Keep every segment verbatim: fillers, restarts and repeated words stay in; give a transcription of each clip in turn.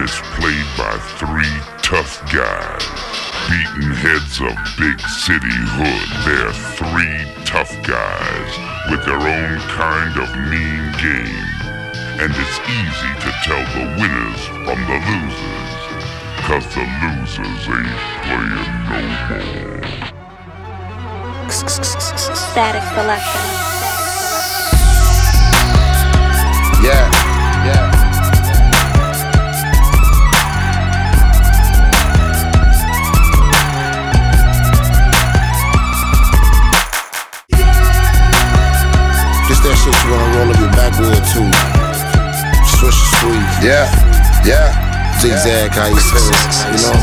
it's played by three tough guys, beating heads of big city hood. They're three tough guys with their own kind of mean game. And it's easy to tell the winners from the losers, 'cause the losers ain't playing no more. Static Selection. Yeah, yeah. This that shit you wanna roll up your backwood too. Swish the sweet. Yeah, yeah. Zigzag, how you feel it, you know?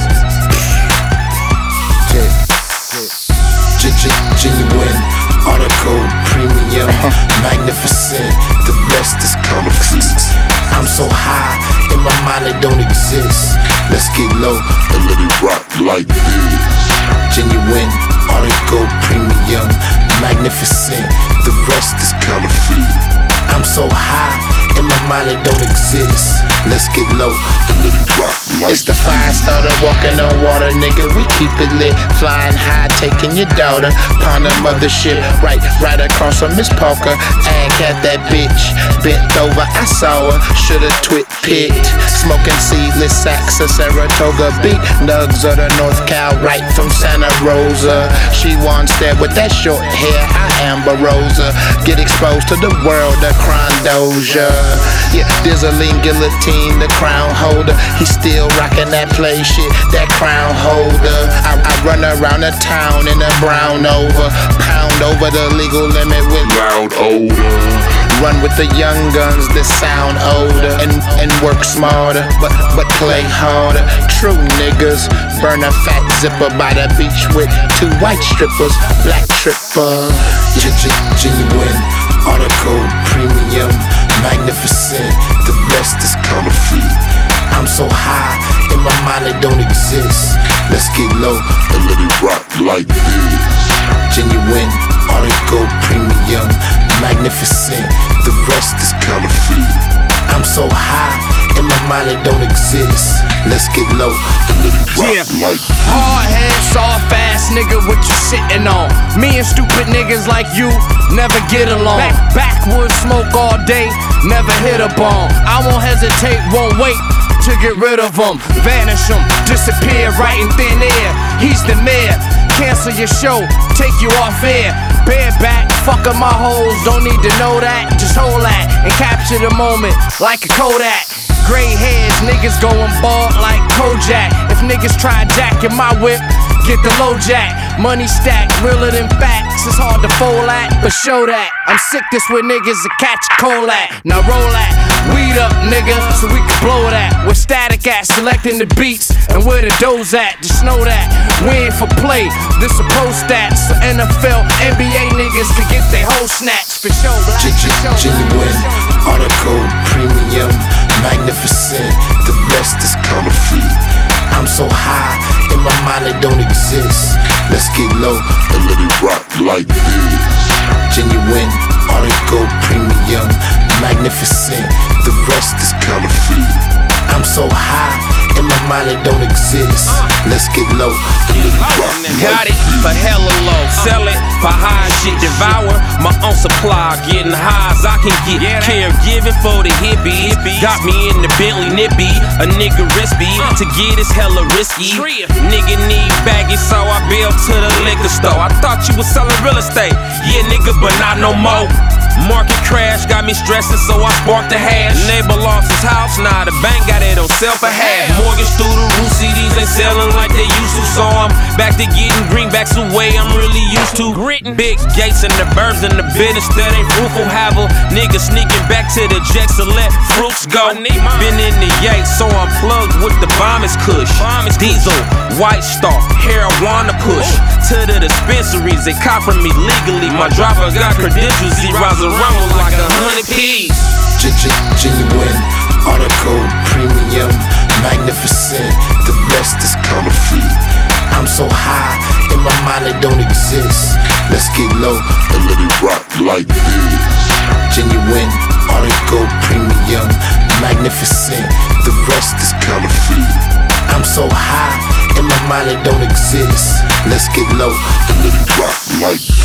Yeah. Genuine, article, premium, magnificent. The best is counterfeit. I'm so high, in my mind it don't exist. Let's get low and let it rock like this. Genuine, article, premium, magnificent. The rest is counterfeit. I'm so high, in my mind it don't exist. Let's get low and let it rock like it's the fire starter walking on water, nigga. We keep it lit, flying high, taking your daughter. Pound the mothership, right, right across from Miss Parker. And cat that bitch, bent over, I saw her. Shoulda twit picked, smoking seedless sacks of Saratoga. Big nugs of the North Cal, right from Santa Rosa. She wants that with that short hair, I am Barossa. Get exposed to the world, the crime doja. Yeah, there's a lean guillotine, the crown holder. He's still rocking that play shit, that crown holder. I, I run around the town in a brown over, pound over the legal limit with loud odor. Run with the young guns that sound older and, and work smarter, but but play harder. True niggas burn a fat zipper by the beach with two white strippers, black tripper. Genuine, article, premium, magnificent. The best is counterfeit. I'm so high, in my mind it don't exist. Let's get low and let it rock like this. Genuine, article, premium, magnificent. The rest is counterfeit. I'm so high, in my mind it don't exist. Let's get low and let it rock yeah. like this. Hard head, soft ass nigga, what you sitting on? Me and stupid niggas like you never get along. Back, backwoods smoke all day, never hit a bomb. I won't hesitate, won't wait to get rid of them. Vanish them, disappear right in thin air. He's the mayor, cancel your show, take you off air. Bareback, fuckin' my hoes, don't need to know that. Just hold that and capture the moment like a Kodak. Gray hairs, niggas going bald like Kojak. If niggas try jacking my whip, get the low jack. Money stacked, realer than facts. It's hard to fold at, but show that. I'm sick this with niggas to catch a cold at. Now roll that, weed up nigga, so we can blow that. Where static at, selecting the beats, and where the dough's at. Just know that, we ain't for play, this a pro stats. So N F L, N B A niggas to get their whole snatch. For show, black, for show. Genuine, article, premium, magnificent. The best is counterfeit. I'm so high, in my mind it don't exist. Let's get low and let it rock like this. Genuine, article, premium, magnificent. The rest is counterfeit. I'm so high, in my mind it don't exist. Let's get low and let it rock like got it for hella low, sell it for high shit. Devour my own supply, getting high as I can get. Caregiving for the hippies, got me in the Bentley nippy. A nigga risky, to get is hella risky. Nigga need baggage, so I bailed to the liquor store. I thought you was selling real estate, yeah nigga, but not no more. Market crash got me stressing, so I sparked the hash. Neighbor lost his house, nah, the bank got it on sale for half. Mortgage through the roof, C Ds ain't selling like they used to, so I'm back to getting greenbacks the way I'm really used to. Big gates and the burbs and the business that ain't fruitful. Have a nigga sneaking back to the jacks to let fruits go. Been in the Yates, so I'm plugged with the bombers kush. Diesel, White Star, marijuana push. To the dispensaries, they cop from me legally. My driver got credentials, he rides around with like a hundred P's. Genuine, article, premium, magnificent. The best is counterfeit. I'm so high, in my mind it don't exist. Let's get low and let it rock like this. Genuine, article, premium, magnificent. The rest is counterfeit. so high, in my mind it don't exist. Let's get low and let it drop like